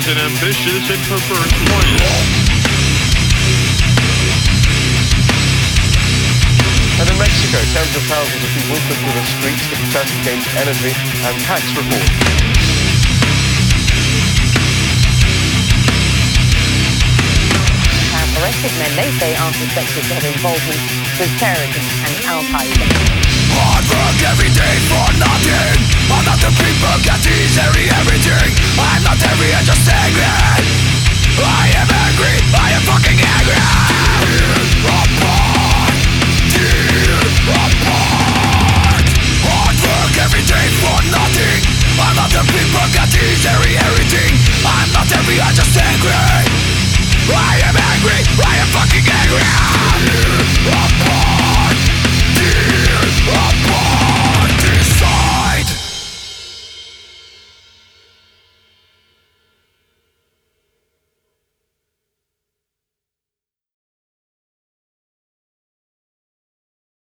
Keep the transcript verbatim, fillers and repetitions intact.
an ambitious and perverse plan. And in Mexico, tens of thousands of people took to the streets to protest against energy and tax reform. Arrested men, they say, are suspected of involvement with terrorism and Al-Qaeda. Hard work every day for nothing. Another people getting